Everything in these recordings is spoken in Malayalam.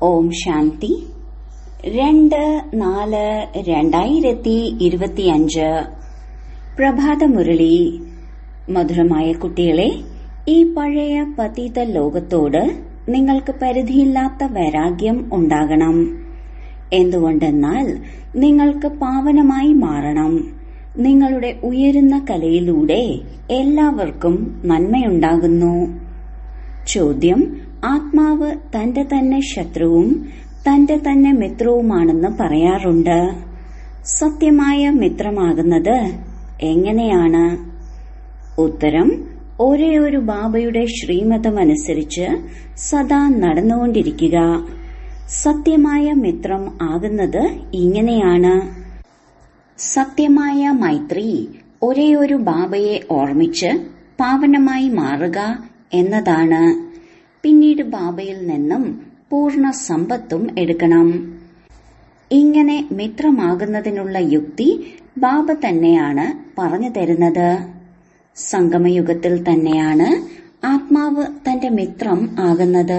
ഓം ശാന്തി 2/4/2025 പ്രഭാതമുരളി. മധുരമായ കുട്ടികളെ, ഈ പഴയ പതിത ലോകത്തോട് നിങ്ങൾക്ക് പരിധിയില്ലാത്ത വൈരാഗ്യം ഉണ്ടാകണം. എന്തുകൊണ്ടെന്നാൽ നിങ്ങൾക്ക് പാവനമായി മാറണം. നിങ്ങളുടെ ഉയരുന്ന കലയിലൂടെ എല്ലാവർക്കും നന്മയുണ്ടാകുന്നു. ചോദ്യം: ആത്മാവ് തന്റെ തന്നെ ശത്രുവും തന്റെ തന്നെ മിത്രവുമാണെന്ന് പറയാറുണ്ട്. സത്യമായ മിത്രമാകുന്നത് എങ്ങനെയാണ്? ഉത്തരം: ഒരേ ഒരു ബാബയുടെ ശ്രീമതമനുസരിച്ച് സദാ നടന്നുകൊണ്ടിരിക്കുക. സത്യമായ മിത്രം ആകുന്നത് ഇങ്ങനെയാണ്. സത്യമായ മൈത്രി ഒരേ ഒരു ബാബയെ ഓർമ്മിച്ച് പാവനമായി മാറുക എന്നതാണ്. പിന്നീട് ബാബയിൽ നിന്നും പൂർണ്ണ സമ്പത്തും എടുക്കണം. ഇങ്ങനെ മിത്രമാകുന്നതിനുള്ള യുക്തി ബാബ തന്നെയാണ് പറഞ്ഞു തരുന്നത്. സംഗമയുഗത്തിൽ തന്നെയാണ് ആത്മാവ് തന്റെ മിത്രം ആകുന്നത്.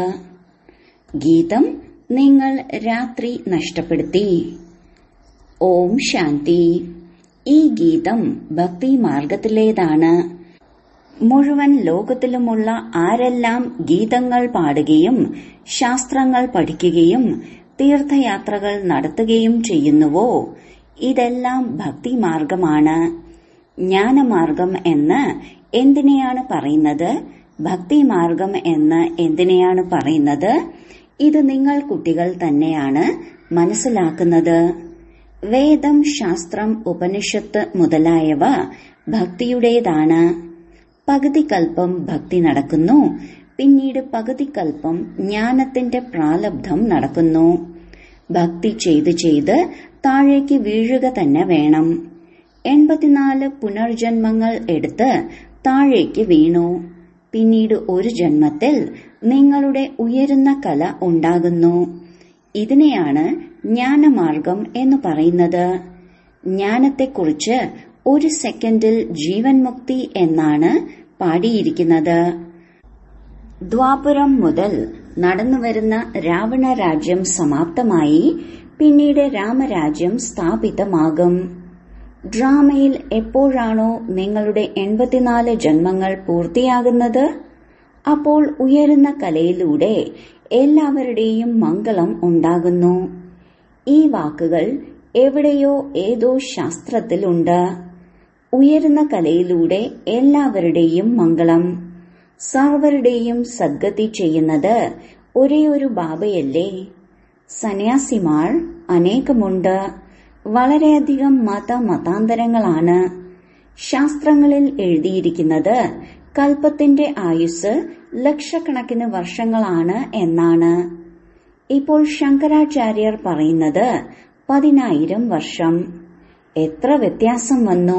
ഗീതം: നിങ്ങൾ രാത്രി നഷ്ടപ്പെടുത്തി. ഓം ശാന്തി. ഈ ഗീതം ഭക്തി മാർഗത്തിലേതാണ്. മുഴുവൻ ലോകത്തിലുമുള്ള ആരെല്ലാം ഗീതങ്ങൾ പാടുകയും ശാസ്ത്രങ്ങൾ പഠിക്കുകയും തീർത്ഥയാത്രകൾ നടത്തുകയും ചെയ്യുന്നുവോ, ഇതെല്ലാം ഭക്തിമാർഗമാണ്. ജ്ഞാനമാർഗം എന്ന് എന്തിനെയാണ് പറയുന്നത്? ഭക്തിമാർഗം എന്ന് എന്തിനെയാണ് പറയുന്നത്? ഇത് നിങ്ങൾ കുട്ടികൾ തന്നെയാണ് മനസ്സിലാക്കുന്നത്. വേദം, ശാസ്ത്രം, ഉപനിഷത്ത് മുതലായവ ഭക്തിയുടേതാണ്. പകുതി കൽപ്പം ഭക്തി നടക്കുന്നു, പിന്നീട് പകുതി കൽപ്പം ജ്ഞാനത്തിന്റെ പ്രാലബ്ധം നടക്കുന്നു. ഭക്തി ചെയ്ത് ചെയ്ത് താഴേക്ക് വീഴുക തന്നെ വേണം. 84 പുനർജന്മങ്ങൾ എടുത്ത് താഴേക്ക് വീണു. പിന്നീട് ഒരു ജന്മത്തിൽ നിങ്ങളുടെ ഉയരുന്ന കല ഉണ്ടാകുന്നു. ഇതിനെയാണ് ജ്ഞാനമാർഗം എന്ന് പറയുന്നത്. ജ്ഞാനത്തെക്കുറിച്ച് ഒരു സെക്കൻഡിൽ ജീവൻ മുക്തി എന്നാണ് പാടിയിരിക്കുന്നത്. ദ്വാപരം മുതൽ നടന്നുവരുന്ന രാവണ രാജ്യം സമാപ്തമായി പിന്നീട് രാമരാജ്യം സ്ഥാപിതമാകും. ഡ്രാമയിൽ എപ്പോഴാണോ നിങ്ങളുടെ 84 ജന്മങ്ങൾ പൂർത്തിയാകുന്നത്, അപ്പോൾ ഉയരുന്ന കലയിലൂടെ എല്ലാവരുടെയും മംഗളം ഉണ്ടാകുന്നു. ഈ വാക്കുകൾ എവിടെയോ ഏതോ ശാസ്ത്രത്തിലുണ്ട്. ഉയരുന്ന കലയിലൂടെ എല്ലാവരുടെയും മംഗളം. സർവരുടെയും സദ്ഗതി ചെയ്യുന്നത് ഒരേ ഒരു ബാബയല്ലേ? സന്യാസിമാർ അനേകമുണ്ട്. വളരെയധികം മതാന്തരങ്ങളാണ്. ശാസ്ത്രങ്ങളിൽ എഴുതിയിരിക്കുന്നത് കൽപ്പത്തിന്റെ ആയുസ് ലക്ഷക്കണക്കിന് വർഷങ്ങളാണ് എന്നാണ്. ഇപ്പോൾ ശങ്കരാചാര്യർ പറയുന്നത് 10,000 വർഷം. എത്ര വ്യത്യാസം വന്നു!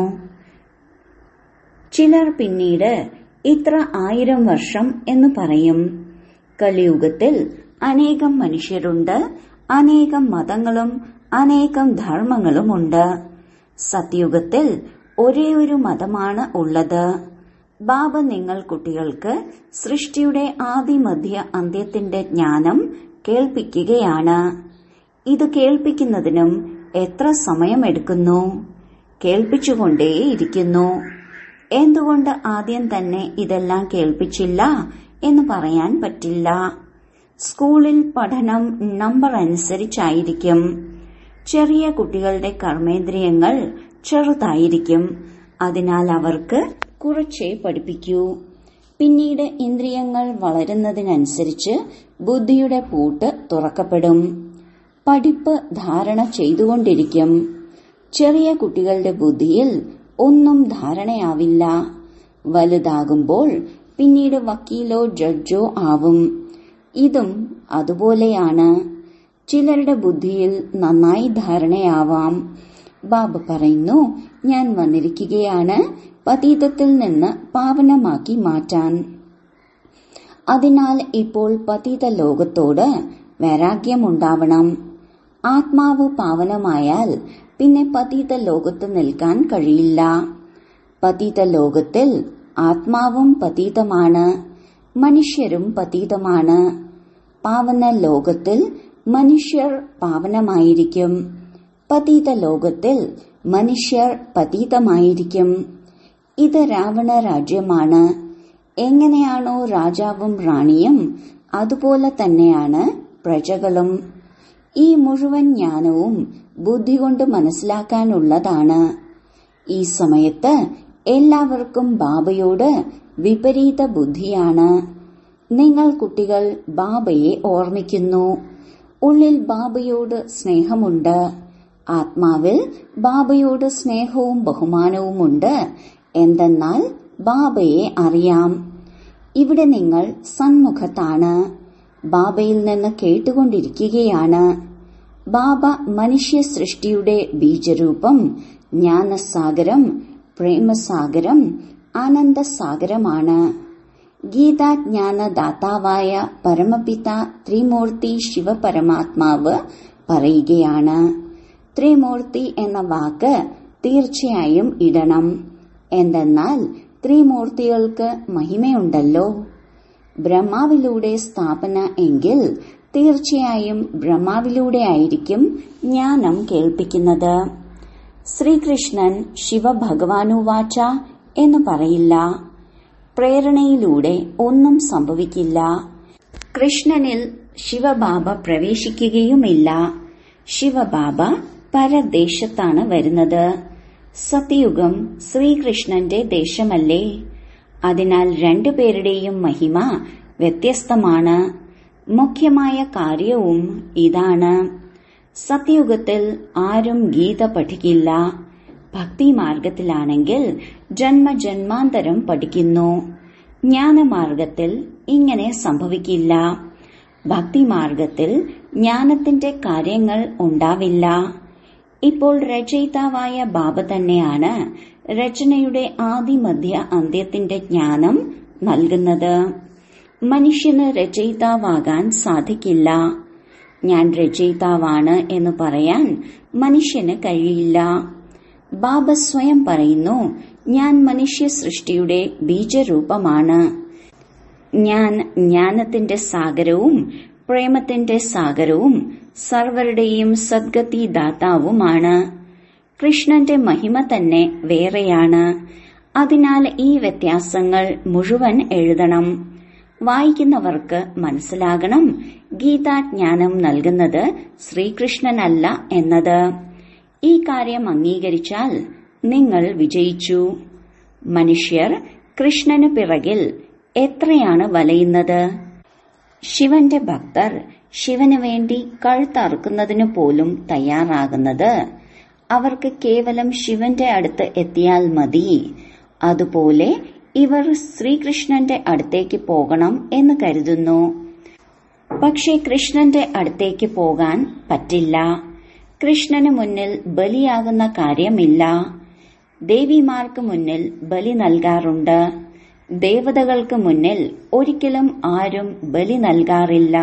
ചിലർ പിന്നീട് ഇത്ര 1000 വർഷം എന്ന് പറയും. കലിയുഗത്തിൽ അനേകം മനുഷ്യരുണ്ട്, അനേകം മതങ്ങളും അനേകം ധർമ്മങ്ങളുമുണ്ട്. സത്യയുഗത്തിൽ ഒരേ ഒരു മതമാണ് ഉള്ളത്. ബാബ നിങ്ങൾ കുട്ടികൾക്ക് സൃഷ്ടിയുടെ ആദിമധ്യ അന്ത്യത്തിന്റെ ജ്ഞാനം കേൾപ്പിക്കുകയാണ്. ഇത് കേൾപ്പിക്കുന്നതിനും എത്ര സമയമെടുക്കുന്നു? കേൾപ്പിച്ചുകൊണ്ടേയിരിക്കുന്നു. എന്തുകൊണ്ട് ആദ്യം തന്നെ ഇതെല്ലാം കേൾപ്പിച്ചില്ല എന്ന് പറയാൻ പറ്റില്ല. സ്കൂളിൽ പഠനം നമ്പർ അനുസരിച്ചായിരിക്കും. ചെറിയ കുട്ടികളുടെ കർമ്മേന്ദ്രിയങ്ങൾ ചെറുതായിരിക്കും. അതിനാൽ അവർക്ക് കുറച്ചേ പഠിപ്പിക്കൂ. പിന്നീട് ഇന്ദ്രിയങ്ങൾ വളരുന്നതിനനുസരിച്ച് ബുദ്ധിയുടെ പൂട്ട് തുറക്കപ്പെടും. പഠിപ്പ് ധാരണ ചെയ്തുകൊണ്ടിരിക്കും. ചെറിയ കുട്ടികളുടെ ബുദ്ധിയിൽ ഒന്നും ധാരണയാവില്ല. വലുതാകുമ്പോൾ പിന്നീട് വക്കീലോ ജഡ്ജോ ആവും. ഇതും അതുപോലെയാണ്. ചിലരുടെ ബുദ്ധിയിൽ നന്നായി ധാരണയാവാം. ബാബ പറയുന്നു, ഞാൻ വന്നിരിക്കുകയാണ് പതീതത്തിൽ നിന്ന് പാവനമാക്കി മാറ്റാൻ. അതിനാൽ ഇപ്പോൾ പതീത ലോകത്തോട് വൈരാഗ്യമുണ്ടാവണം. ആത്മാവ് പാവനമായാൽ പിന്നെ പതീത ലോകത്ത് നിൽക്കാൻ കഴിയില്ല. പതീത ലോകത്തിൽ ആത്മാവും പതീതമാണ്, മനുഷ്യരും പതീതമാണ്. പാവന ലോകത്തിൽ മനുഷ്യർ പാവനമായിരിക്കും. പതീത ലോകത്തിൽ മനുഷ്യർ പതീതമായിരിക്കും. ഇത് രാവണ രാജ്യമാണ്. എങ്ങനെയാണോ രാജാവും റാണിയും അതുപോലെ തന്നെയാണ് പ്രജകളും. ഈ മുഴുവൻ ജ്ഞാനവും ബുദ്ധി കൊണ്ട് മനസ്സിലാക്കാനുള്ളതാണ്. ഈ സമയത്ത് എല്ലാവർക്കും ബാബയോട് വിപരീത ബുദ്ധിയാണ്. നിങ്ങൾ കുട്ടികൾ ബാബയെ ഓർമ്മിക്കുന്നു. ഉള്ളിൽ ബാബയോട് സ്നേഹമുണ്ട്. ആത്മാവിൽ ബാബയോട് സ്നേഹവും ബഹുമാനവുമുണ്ട്. എന്തെന്നാൽ ബാബയെ അറിയാം. ഇവിടെ നിങ്ങൾ സന്മുഖത്താണ്. ബാബയിൽ നിന്ന് കേട്ടുകൊണ്ടിരിക്കുകയാണ്. ബാബ മനുഷ്യ സൃഷ്ടിയുടെ ബീജരൂപം, ജ്ഞാനസാഗരം, പ്രേമസാഗരം, ആനന്ദസാഗരമാണ്. ഗീതാജ്ഞാനദാതാവായ പരമപിത ത്രിമൂർത്തി ശിവപരമാത്മാവ് പറയുകയാണ്. ത്രിമൂർത്തി എന്ന വാക്ക് തീർച്ചയായും ഇടണം. എന്തെന്നാൽ ത്രിമൂർത്തികൾക്ക് മഹിമയുണ്ടല്ലോ. ബ്രഹ്മാവിലൂടെ സ്ഥാപന എങ്കിൽ തീർച്ചയായും ബ്രഹ്മാവിലൂടെയായിരിക്കും ജ്ഞാനം കേൾപ്പിക്കുന്നത്. ശ്രീകൃഷ്ണൻ ശിവഭഗവാനുവാച എന്ന് പറയില്ല. പ്രേരണയിലൂടെ ഒന്നും സംഭവിക്കില്ല. കൃഷ്ണനിൽ ശിവബാബ പ്രവേശിക്കുകയുമില്ല. ശിവബാബ പരദേശത്താണ് വരുന്നത്. സത്യയുഗം ശ്രീകൃഷ്ണന്റെ ദേശമല്ലേ. അതിനാൽ രണ്ടുപേരുടെയും മഹിമ വ്യത്യസ്തമാണ്. മുഖ്യമായ കാര്യവും ഇതാണ്. സത്യയുഗത്തിൽ ആരും ഗീത പഠിക്കില്ല. ഭക്തിമാർഗത്തിലാണെങ്കിൽ ജന്മജന്മാന്തരം പഠിക്കുന്നു. ജ്ഞാനമാർഗത്തിൽ ഇങ്ങനെ സംഭവിക്കില്ല. ഭക്തിമാർഗത്തിൽ ജ്ഞാനത്തിന്റെ കാര്യങ്ങൾ ഉണ്ടാവില്ല. ഇപ്പോൾ രചയിതാവായ ബാബ തന്നെയാണ് രചനയുടെ ആദിമധ്യ അന്ത്യത്തിന്റെ ജ്ഞാനം നൽകുന്നത്. മനുഷ്യന് രചയിതാവാകാൻ സാധിക്കില്ല. ഞാൻ രചയിതാവാണ് എന്ന് പറയാൻ മനുഷ്യന് കഴിയില്ല. ബാബ സ്വയം പറയുന്നു, ഞാൻ മനുഷ്യ സൃഷ്ടിയുടെ ബീജരൂപമാണ്. ഞാൻ ജ്ഞാനത്തിന്റെ സാഗരവും പ്രേമത്തിന്റെ സാഗരവും സർവരുടെയും സദ്ഗതി ദാതാവുമാണ്. കൃഷ്ണന്റെ മഹിമ തന്നെ വേറെയാണ്. അതിനാൽ ഈ വ്യത്യാസങ്ങൾ മുഴുവൻ എഴുതണം. വായിക്കുന്നവർക്ക് മനസ്സിലാകണം, ഗീതാജ്ഞാനം നൽകുന്നത് ശ്രീകൃഷ്ണനല്ല എന്നത്. ഈ കാര്യം അംഗീകരിച്ചാൽ നിങ്ങൾ വിജയിച്ചു. മനുഷ്യർ കൃഷ്ണന് പിറകിൽ എത്രയാണ് വലയുന്നത്. ശിവന്റെ ഭക്തർ ശിവന് വേണ്ടി കഴുത്തറുക്കുന്നതിനു പോലും തയ്യാറാകുന്നത് അവർക്ക് കേവലം ശിവന്റെ അടുത്ത് എത്തിയാൽ മതി. അതുപോലെ ഇവർ ശ്രീകൃഷ്ണന്റെ അടുത്തേക്ക് പോകണം എന്ന് കരുതുന്നു. പക്ഷേ കൃഷ്ണന്റെ അടുത്തേക്ക് പോകാൻ പറ്റില്ല. കൃഷ്ണന് മുന്നിൽ ബലിയാകുന്ന കാര്യമില്ല. ദേവിമാർക്ക് മുന്നിൽ ബലി നൽകാറുണ്ട്. ദേവതകൾക്ക് മുന്നിൽ ഒരിക്കലും ആരും ബലി നൽകാറില്ല.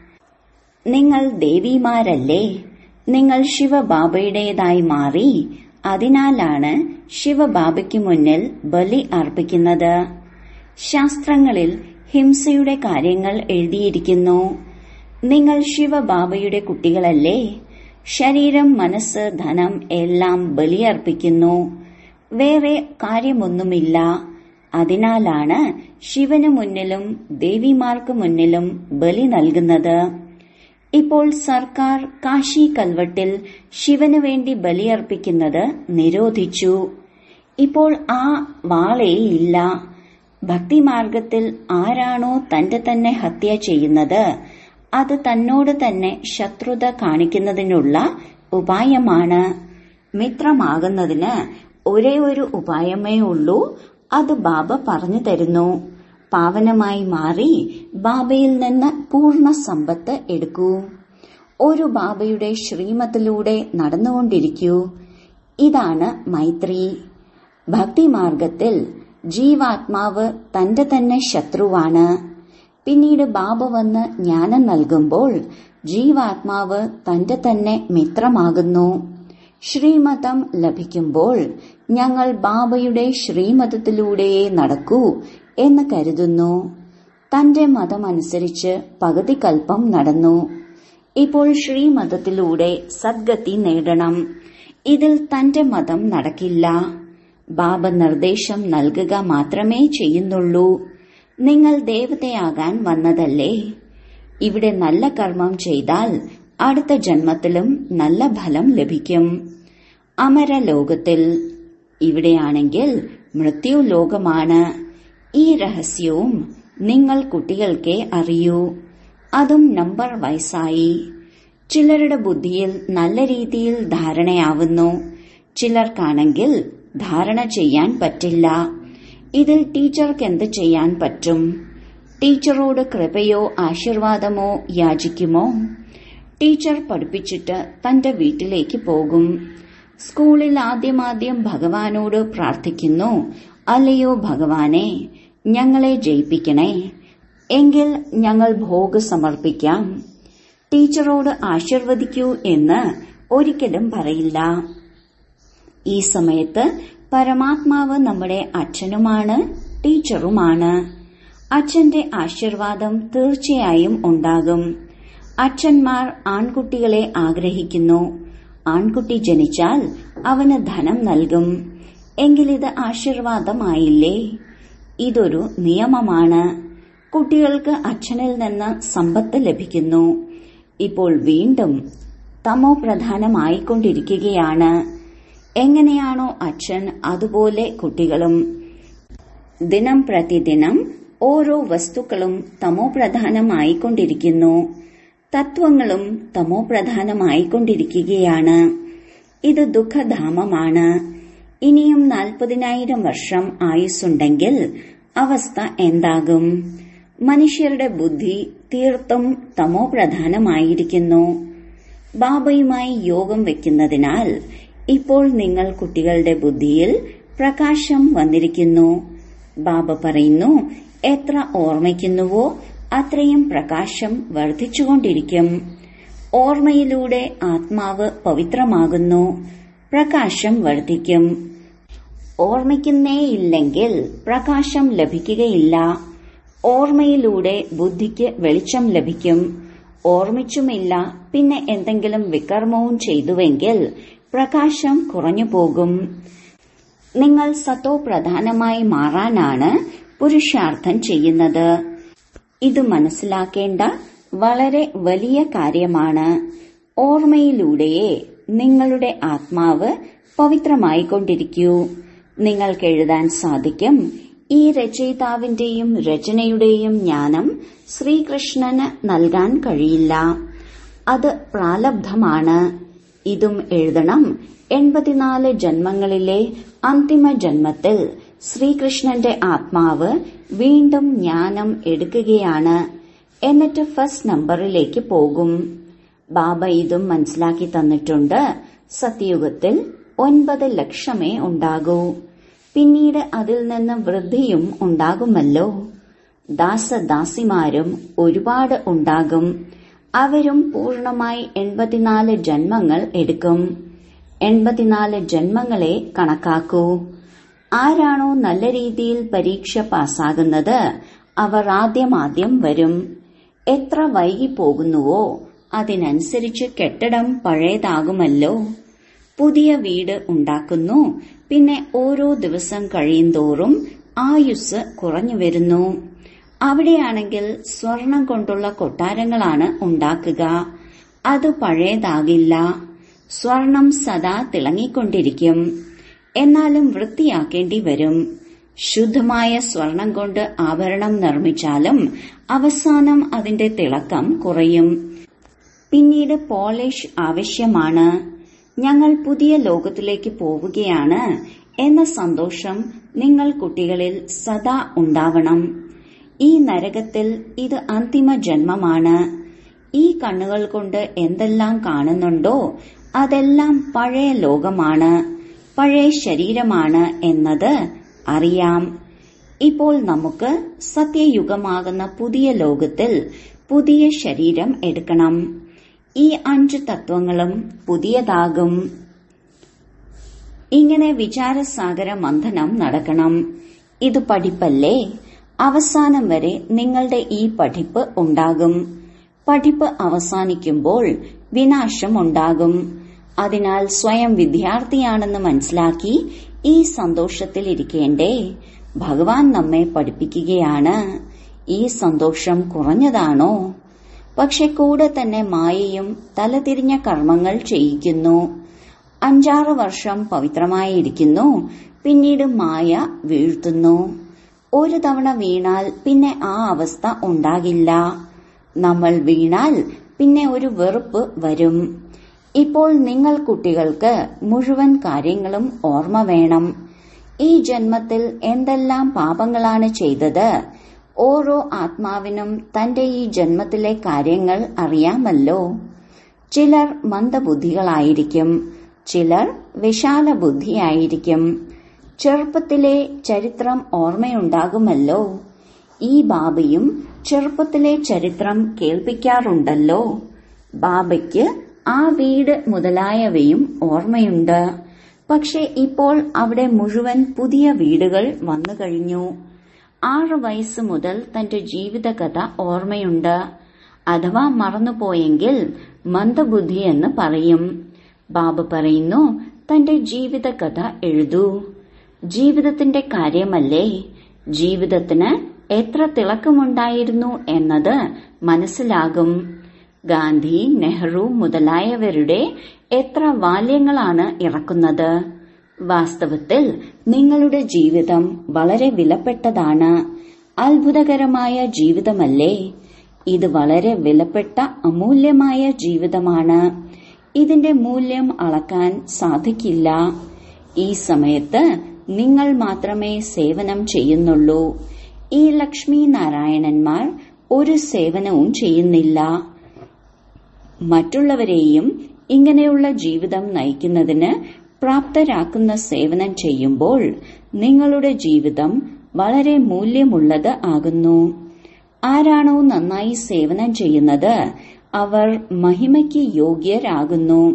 നിങ്ങൾ ദേവിമാരല്ലേ? നിങ്ങൾ ശിവബാബയുടേതായി മാറി. അതിനാലാണ് ശിവബാബയ്ക്ക് മുന്നിൽ ബലി അർപ്പിക്കുന്നത്. ശാസ്ത്രങ്ങളിൽ ഹിംസയുടെ കാര്യങ്ങൾ എഴുതിയിരിക്കുന്നു. നിങ്ങൾ ശിവബാബയുടെ കുട്ടികളല്ലേ? ശരീരം, മനസ്സ്, ധനം എല്ലാം ബലിയർപ്പിക്കുന്നു. വേറെ കാര്യമൊന്നുമില്ല. അതിനാലാണ് ശിവന് മുന്നിലും ദേവിമാർക്ക് മുന്നിലും ബലി നൽകുന്നത്. ഇപ്പോൾ സർക്കാർ കാശി കൽവട്ടിൽ ശിവന് വേണ്ടി ബലിയർപ്പിക്കുന്നത് നിരോധിച്ചു. ഇപ്പോൾ ആ വാളേയില്ല. ഭക്തിമാർഗത്തിൽ ആരാണോ തന്റെ തന്നെ ഹത്യ ചെയ്യുന്നത് അത് തന്നോട് തന്നെ ശത്രുത കാണിക്കുന്നതിനുള്ള ഉപായമാണ്. മിത്രമാകുന്നതിന് ഒരേ ഒരു ഉപായമേ ഉള്ളൂ. അത് ബാബ പറഞ്ഞു തരുന്നു. പാവനമായി മാറി ബാബയിൽ നിന്ന് പൂർണ്ണ സമ്പത്ത് എടുക്കൂ. ഒരു ബാബയുടെ ശ്രീമത്തിലൂടെ നടന്നുകൊണ്ടിരിക്കൂ. ഇതാണ് മൈത്രി. ഭക്തിമാർഗത്തിൽ ജീവാത്മാവ് തന്റെ തന്നെ ശത്രുവാണ്. പിന്നീട് ബാബ വന്ന് ജ്ഞാനം നൽകുമ്പോൾ ജീവാത്മാവ് തന്റെ തന്നെ മിത്രമാകുന്നു. ശ്രീമതം ലഭിക്കുമ്പോൾ ഞങ്ങൾ ബാബയുടെ ശ്രീമതത്തിലൂടെയേ നടക്കൂ എന്ന് കരുതുന്നു. തന്റെ മതമനുസരിച്ച് പകുതി കൽപ്പം നടന്നു. ഇപ്പോൾ ശ്രീമതത്തിലൂടെ സദ്ഗതി നേടണം. ഇതിൽ തന്റെ മതം നടക്കില്ല. ബാബ നിർദ്ദേശം നൽകുക മാത്രമേ ചെയ്യുന്നുള്ളൂ. നിങ്ങൾ ദേവതയാകാൻ വന്നതല്ലേ. ഇവിടെ നല്ല കർമ്മം ചെയ്താൽ അടുത്ത ജന്മത്തിലും നല്ല ഫലം ലഭിക്കും. അമരലോകത്തിൽ, ഇവിടെയാണെങ്കിൽ മൃത്യുലോകമാണ്. ഈ രഹസ്യവും നിങ്ങൾ കുട്ടികൾക്കേ അറിയൂ. അതും നമ്പർ വയസ്സായി. ചിലരുടെ ബുദ്ധിയിൽ നല്ല രീതിയിൽ ധാരണയാവുന്നു. ചിലർക്കാണെങ്കിൽ ധാരണ ചെയ്യാൻ പറ്റില്ല. ഇതിൽ ടീച്ചർക്ക് എന്ത് ചെയ്യാൻ പറ്റും? ടീച്ചറോട് കൃപയോ ആശീർവാദമോ യാചിക്കുമോ? ടീച്ചർ പഠിപ്പിച്ചിട്ട് തന്റെ വീട്ടിലേക്ക് പോകും. സ്കൂളിൽ ആദ്യമാദ്യം ഭഗവാനോട് പ്രാർത്ഥിക്കുന്നു, അല്ലയോ ഭഗവാനെ, ഞങ്ങളെ ജയിപ്പിക്കണേ, എങ്കിൽ ഞങ്ങൾ ഭോഗ് സമർപ്പിക്കാം. ടീച്ചറോട് ആശീർവദിക്കൂ എന്ന് ഒരിക്കലും പറയില്ല. ഈ സമയത്ത് പരമാത്മാവ് നമ്മുടെ അച്ഛനുമാണ്, ടീച്ചറുമാണ്. അച്ഛന്റെ ആശീർവാദം തീർച്ചയായും ഉണ്ടാകും. അച്ഛന്മാർ ആൺകുട്ടികളെ ആഗ്രഹിക്കുന്നു. ആൺകുട്ടി ജനിച്ചാൽ അവന് ധനം നൽകും. എങ്കിലിത് ആശീർവാദമായില്ലേ? ഇതൊരു നിയമമാണ്. കുട്ടികൾക്ക് അച്ഛനിൽ നിന്ന് സമ്പത്ത് ലഭിക്കുന്നു. ഇപ്പോൾ വീണ്ടും തമോ പ്രധാനമായിക്കൊണ്ടിരിക്കുകയാണ്. എങ്ങനെയാണോ അച്ഛൻ, അതുപോലെ കുട്ടികളും. ദിനം പ്രതിദിനം ഓരോ വസ്തുക്കളും തമോ പ്രധാനമായിക്കൊണ്ടിരിക്കുന്നു. തത്വങ്ങളും തമോ പ്രധാനമായിക്കൊണ്ടിരിക്കുകയാണ്. ഇത് ദുഃഖധാമമാണ്. ഇനിയും 40,000 വർഷം ആയുസ്സുണ്ടെങ്കിൽ അവസ്ഥ എന്താകും? മനുഷ്യരുടെ ബുദ്ധി തീർത്തും തമോ പ്രധാനമായിരിക്കുന്നു. ബാബയുമായി യോഗം വെക്കുന്നതിനാൽ ഇപ്പോൾ നിങ്ങൾ കുട്ടികളുടെ ബുദ്ധിയിൽ പ്രകാശം വന്നിരിക്കുന്നു. ബാബ പറയുന്നു, എത്ര ഓർമ്മിക്കുന്നുവോ അത്രയും പ്രകാശം വർദ്ധിച്ചുകൊണ്ടിരിക്കും. ഓർമ്മയിലൂടെ ആത്മാവ് പവിത്രമാകുന്നു. പ്രകാശം വർദ്ധിക്കും. ഓർമ്മിക്കുന്നേയില്ലെങ്കിൽ പ്രകാശം ലഭിക്കുകയില്ല. ഓർമ്മയിലൂടെ ബുദ്ധിക്ക് വെളിച്ചം ലഭിക്കും. ഓർമ്മിച്ചുമില്ല, പിന്നെ എന്തെങ്കിലും വികർമ്മവും ചെയ്തുവെങ്കിൽ പ്രകാശം കുറഞ്ഞു പോകും. നിങ്ങൾ സത്തോ പ്രധാനമായി മാറാനാണ് പുരുഷാർത്ഥം ചെയ്യുന്നത്. ഇത് മനസ്സിലാക്കേണ്ട വളരെ വലിയ കാര്യമാണ്. ഓർമ്മയിലൂടെയേ നിങ്ങളുടെ ആത്മാവ് പവിത്രമായിക്കൊണ്ടിരിക്കൂ. നിങ്ങൾക്ക് എഴുതാൻ സാധിക്കും, ഈ രചയിതാവിന്റെയും രചനയുടെയും ജ്ഞാനം ശ്രീകൃഷ്ണന് നൽകാൻ കഴിയില്ല. അത് പ്രാലബ്ധമാണ്. ഇതും എഴുതണം. 84 ജന്മങ്ങളിലെ അന്തിമ ജന്മത്തിൽ ശ്രീകൃഷ്ണന്റെ ആത്മാവ് വീണ്ടും ജ്ഞാനം എടുക്കുകയാണ്. എന്നിട്ട് ഫസ്റ്റ് നമ്പറിലേക്ക് പോകും. ബാബ ഇതും മനസ്സിലാക്കി തന്നിട്ടുണ്ട്. സത്യയുഗത്തിൽ 9 ലക്ഷമേ ഉണ്ടാകൂ. പിന്നീട് അതിൽ നിന്ന് വൃദ്ധിയും ഉണ്ടാകുമല്ലോ. ദാസദാസിമാരും ഒരുപാട് ഉണ്ടാകും. അവരും പൂർണമായി 84 ജന്മങ്ങൾ എടുക്കും. 84 ജന്മങ്ങളെ കണക്കാക്കൂ. ആരാണോ നല്ല രീതിയിൽ പരീക്ഷ പാസ്സാകുന്നത് അവർ ആദ്യം വരും. എത്ര വൈകി പോകുന്നുവോ അതിനനുസരിച്ച് കെട്ടിടം പഴയതാകുമല്ലോ. പുതിയ വീട് ഉണ്ടാക്കുന്നു. പിന്നെ ഓരോ ദിവസം കഴിയുന്തോറും ആയുസ് കുറഞ്ഞു വരുന്നു. അവിടെയാണെങ്കിൽ സ്വർണം കൊണ്ടുള്ള കൊട്ടാരങ്ങളാണ് ഉണ്ടാക്കുക. അത് പഴയതാകില്ല. സ്വർണം സദാ തിളങ്ങിക്കൊണ്ടിരിക്കും. എന്നാലും വൃത്തിയാക്കേണ്ടി വരും. ശുദ്ധമായ സ്വർണം കൊണ്ട് ആഭരണം നിർമ്മിച്ചാലും അവസാനം അതിന്റെ തിളക്കം കുറയും. പിന്നീട് പോളിഷ് ആവശ്യമാണ്. ഞങ്ങൾ പുതിയ ലോകത്തിലേക്ക് പോവുകയാണ് എന്ന സന്തോഷം നിങ്ങൾ കുട്ടികളിൽ സദാ ഉണ്ടാവണം. ഈ നരകത്തിൽ ഇത് അന്തിമ ജന്മമാണ്. ഈ കണ്ണുകൾ കൊണ്ട് എന്തെല്ലാം കാണുന്നുണ്ടോ അതെല്ലാം പഴയ ലോകമാണ്, പഴയ ശരീരമാണ് എന്നത് അറിയാം. ഇപ്പോൾ നമുക്ക് സത്യയുഗമാകുന്ന പുതിയ ലോകത്തിൽ പുതിയ ശരീരം എടുക്കണം. ഈ 5 തത്വങ്ങളും പുതിയതാകും. ഇങ്ങനെ വിചാരസാഗര മന്ഥനം നടക്കണം. ഇത് പഠിപ്പല്ലേ? അവസാനം വരെ നിങ്ങളുടെ ഈ പഠിപ്പ് ഉണ്ടാകും. പഠിപ്പ് അവസാനിക്കുമ്പോൾ വിനാശമുണ്ടാകും. അതിനാൽ സ്വയം വിദ്യാർത്ഥിയാണെന്ന് മനസ്സിലാക്കി ഈ സന്തോഷത്തിലിരിക്കേണ്ടേ. ഭഗവാൻ നമ്മെ പഠിപ്പിക്കുകയാണ്. ഈ സന്തോഷം കുറഞ്ഞതാണോ? പക്ഷെ കൂടെ തന്നെ മായയും തലതിരിഞ്ഞ കർമ്മങ്ങൾ ചെയ്യിക്കുന്നു. 5-6 വർഷം പവിത്രമായിരിക്കുന്നു, പിന്നീട് മായ വീഴ്ത്തുന്നു. ഒരു തവണ വീണാൽ പിന്നെ ആ അവസ്ഥ ഉണ്ടാകില്ല. നമ്മൾ വീണാൽ പിന്നെ ഒരു വെറുപ്പ് വരും. ഇപ്പോൾ നിങ്ങൾ കുട്ടികൾക്ക് മുഴുവൻ കാര്യങ്ങളും ഓർമ്മ വേണം. ഈ ജന്മത്തിൽ എന്തെല്ലാം പാപങ്ങളാണ് ചെയ്തത്? ഓരോ ആത്മാവിനും തന്റെ ഈ ജന്മത്തിലെ കാര്യങ്ങൾ അറിയാമല്ലോ. ചിലർ മന്ദബുദ്ധികളായിരിക്കും, ചിലർ വിശാല ബുദ്ധിയായിരിക്കും. ചെറുപ്പത്തിലെ ചരിത്രം ഓർമ്മയുണ്ടാകുമല്ലോ. ഈ ബാബയും ചെറുപ്പത്തിലെ ചരിത്രം കേൾപ്പിക്കാറുണ്ടല്ലോ. ബാബയ്ക്ക് ആ വീട് മുതലായവയും ഓർമ്മയുണ്ട്. പക്ഷെ ഇപ്പോൾ അവിടെ മുഴുവൻ പുതിയ വീടുകൾ വന്നു കഴിഞ്ഞു. 6 വയസ്സ് മുതൽ തന്റെ ജീവിതകഥ ഓർമ്മയുണ്ട്. അഥവാ മറന്നുപോയെങ്കിൽ മന്ദബുദ്ധി എന്ന് പറയും. ബാബ പറയുന്നു, തന്റെ ജീവിതകഥ എഴുതൂ. ജീവിതത്തിന്റെ കാര്യമല്ലേ. ജീവിതത്തിന് എത്ര തിളക്കമുണ്ടായിരുന്നു എന്നത് മനസ്സിലാകും. ഗാന്ധി, നെഹ്റു മുതലായവരുടെ എത്ര വാല്യങ്ങളാണ് ഇറക്കുന്നത്. വാസ്തവത്തിൽ നിങ്ങളുടെ ജീവിതം വളരെ വിലപ്പെട്ടതാണ്. അത്ഭുതകരമായ ജീവിതമല്ലേ. ഇത് വളരെ വിലപ്പെട്ട അമൂല്യമായ ജീവിതമാണ്. ഇതിന്റെ മൂല്യം അളക്കാൻ സാധിക്കില്ല. ഈ സമയത്ത് നിങ്ങൾ മാത്രമേ സേവനം ചെയ്യുന്നുള്ളൂ. ഈ ലക്ഷ്മി നാരായണന്മാർ ഒരു സേവനവും ചെയ്യുന്നില്ല. മറ്റുള്ളവരെയും ഇങ്ങനെയുള്ള ജീവിതം നയിക്കുന്നതിന് പ്രാപ്തരാക്കുന്ന സേവനം ചെയ്യുമ്പോൾ നിങ്ങളുടെ ജീവിതം വളരെ മൂല്യമുള്ളത് ആകുന്നു. ആരാണോ നന്നായി സേവനം ചെയ്യുന്നത് അവർ മഹിമയ്ക്ക് യോഗ്യരാകുന്നു.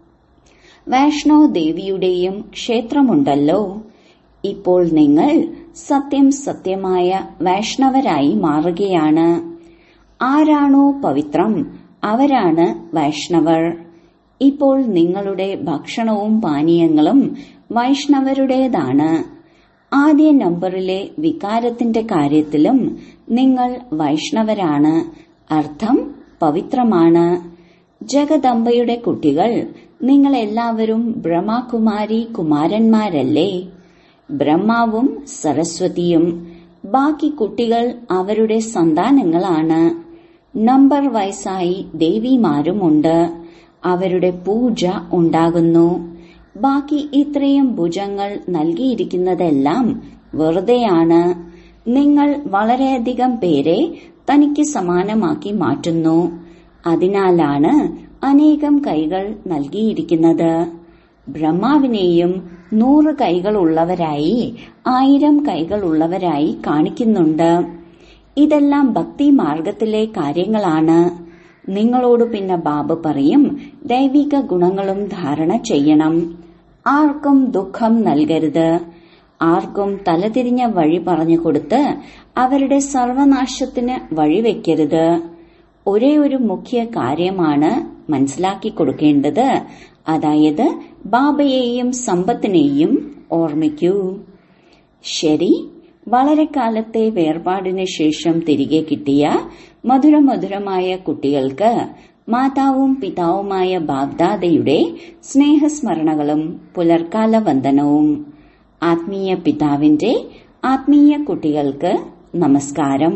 വൈഷ്ണോ ദേവിയുടെയും ക്ഷേത്രമുണ്ടല്ലോ. ഇപ്പോൾ നിങ്ങൾ സത്യമായ വൈഷ്ണവരായി മാറുകയാണ്. ആരാണോ പവിത്രം അവരാണ് വൈഷ്ണവർ. ഇപ്പോൾ നിങ്ങളുടെ ഭക്ഷണവും പാനീയങ്ങളും വൈഷ്ണവരുടേതാണ്. ആദ്യ നമ്പറിലെ വികാരത്തിന്റെ കാര്യത്തിലും നിങ്ങൾ വൈഷ്ണവരാണ്. അർത്ഥം പവിത്രമാണ്. ജഗദംബയുടെ കുട്ടികൾ, നിങ്ങളെല്ലാവരും ബ്രഹ്മകുമാരി കുമാരന്മാരല്ലേ. ബ്രഹ്മാവും സരസ്വതിയും ബാക്കി കുട്ടികൾ അവരുടെ സന്താനങ്ങളാണ്. നമ്പർ വയസ്സായി ദേവിമാരുമുണ്ട്. അവരുടെ പൂജ ഉണ്ടാകുന്നു. ബാക്കി ഇത്രയും ഭുജങ്ങൾ നൽകിയിരിക്കുന്നതെല്ലാം വെറുതെയാണ്. നിങ്ങൾ വളരെയധികം പേരെ തനിക്ക് സമാനമാക്കി മാറ്റുന്നു. അതിനാലാണ് അനേകം കൈകൾ നൽകിയിരിക്കുന്നത്. ബ്രഹ്മാവിനെയും 100 കൈകളുള്ളവരായി 1000 കൈകളുള്ളവരായി കാണിക്കുന്നുണ്ട്. ഇതെല്ലാം ഭക്തി മാർഗത്തിലെ കാര്യങ്ങളാണ്. നിങ്ങളോട് പിന്നെ ബാബ പറയും, ദൈവിക ഗുണങ്ങളും ധാരണ ചെയ്യണം. ആർക്കും ദുഃഖം നൽകരുത്. ആർക്കും തലതിരിഞ്ഞ വഴി പറഞ്ഞു കൊടുത്ത് അവരുടെ സർവനാശത്തിന് വഴിവെക്കരുത്. ഒരേ ഒരു മുഖ്യ കാര്യമാണ് മനസ്സിലാക്കി കൊടുക്കേണ്ടത്. അതായത് ബാബയെയും സമ്പത്തിനെയും ഓർമ്മിക്കൂ. ശരി, വളരെ കാലത്തെ വേർപാടിന് ശേഷം തിരികെ കിട്ടിയ മധുരമധുരമായ കുട്ടികൾക്ക് മാതാവും പിതാവുമായ ബാബ്ദാദയുടെ സ്നേഹസ്മരണകളും പുലർക്കാല വന്ദനവും. ആത്മീയ പിതാവിന്റെ ആത്മീയ കുട്ടികൾക്ക് നമസ്കാരം.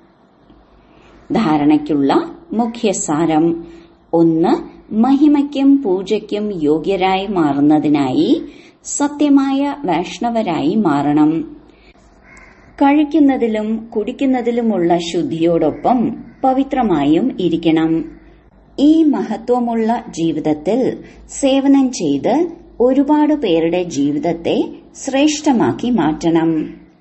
ധാരണയ്ക്കുള്ള മുഖ്യസാരം: 1. മഹിമയ്ക്കും പൂജയ്ക്കും യോഗ്യരായി മാറുന്നതിനായി സത്യമായ വൈഷ്ണവരായി മാറണം. കഴിക്കുന്നതിലും കുടിക്കുന്നതിലുമുള്ള ശുദ്ധിയോടൊപ്പം പവിത്രമായും ഇരിക്കണം. ഈ മഹത്വമുള്ള ജീവിതത്തിൽ സേവനം ചെയ്ത് ഒരുപാട് പേരുടെ ജീവിതത്തെ ശ്രേഷ്ഠമാക്കി മാറ്റണം.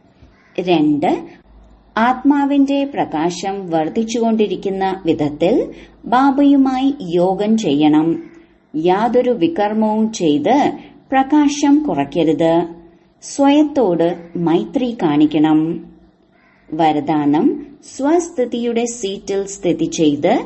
2. ആത്മാവിന്റെ പ്രകാശം വർദ്ധിച്ചുകൊണ്ടിരിക്കുന്ന വിധത്തിൽ ബാബയുമായി യോഗം ചെയ്യണം. യാതൊരു വികർമ്മവും ചെയ്ത് പ്രകാശം കുറയ്ക്കരുത്. സ്വയത്തോട് മൈത്രി കാണിക്കണം. വരദാനം: സ്വസ്ഥിതിയുടെ സീറ്റിൽ സ്ഥിതി ചെയ്ത്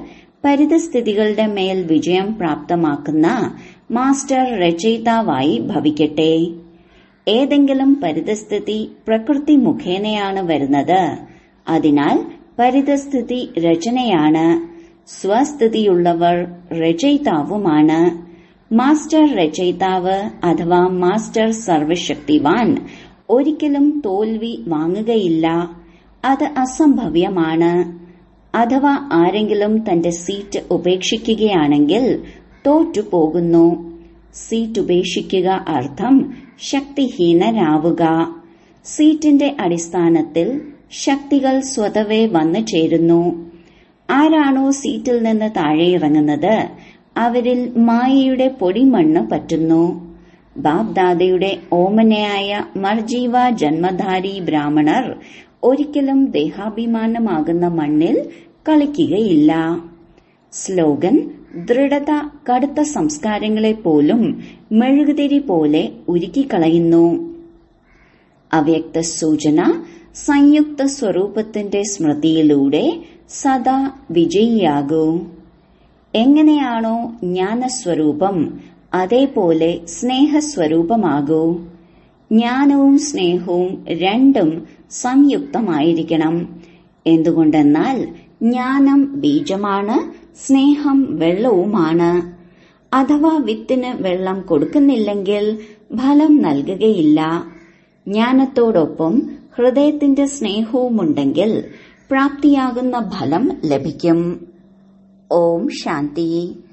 പരിതസ്ഥിതികളുടെ മേൽ വിജയം പ്രാപ്തമാക്കുന്ന മാസ്റ്റർ രചയിതാവായി ഭവിക്കട്ടെ. ഏതെങ്കിലും പരിതസ്ഥിതി പ്രകൃതി മുഖേനയാണ് വരുന്നത്. അതിനാൽ പരിതസ്ഥിതി രചനയാണ്. സ്വസ്ഥിതിയുള്ളവർ രചയിതാവുമാണ്. മാസ്റ്റർ രചയിതാവ് അഥവാ മാസ്റ്റർ സർവശക്തിവാൻ ഒരിക്കലും തോൽവി വാങ്ങുകയില്ല. അത് അസംഭവ്യമാണ്. അഥവാ ആരെങ്കിലും തന്റെ സീറ്റ് ഉപേക്ഷിക്കുകയാണെങ്കിൽ തോറ്റുപോകുന്നു. സീറ്റ് ഉപേക്ഷിക്കുക അർത്ഥം ശക്തിഹീനരാവുക. സീറ്റിന്റെ അടിസ്ഥാനത്തിൽ ശക്തികൾ സ്വതവേ വന്നു ചേരുന്നു. ആരാണോ സീറ്റിൽ നിന്ന് താഴെയിറങ്ങുന്നത് അവരിൽ മായയുടെ പൊടിമണ്ണ് പറ്റുന്നു. ബാബ്ദാദയുടെ ഓമനയായ മർജീവ ജന്മധാരി ബ്രാഹ്മണർ ഒരിക്കലും ദേഹാഭിമാനമാകുന്ന മണ്ണിൽ കളിക്കുകയില്ല. സ്ലോഗൻ: ദൃഢത കടുത്ത സംസ്കാരങ്ങളെപ്പോലും മെഴുകുതിരി പോലെ ഉരുക്കിക്കളയുന്നു. അവ്യക്ത സൂചന: സംയുക്ത സ്വരൂപത്തിന്റെ സ്മൃതിയിലൂടെ സദാ വിജയിയാകൂ. എങ്ങനെയാണോ ജ്ഞാനസ്വരൂപം അതേപോലെ സ്നേഹസ്വരൂപമാകൂ. ജ്ഞാനവും സ്നേഹവും രണ്ടും സംയുക്തമായിരിക്കണം. എന്തുകൊണ്ടെന്നാൽ ജ്ഞാനം ബീജമാണ്, സ്നേഹം വെള്ളവുമാണ്. അഥവാ വിത്തിന് വെള്ളം കൊടുക്കുന്നില്ലെങ്കിൽ ഫലം നൽകുകയില്ല. ജ്ഞാനത്തോടൊപ്പം ഹൃദയത്തിന്റെ സ്നേഹവുമുണ്ടെങ്കിൽ പ്രാപ്തിയാകുന്ന ഫലം ലഭിക്കും. ഓം ശാന്തി.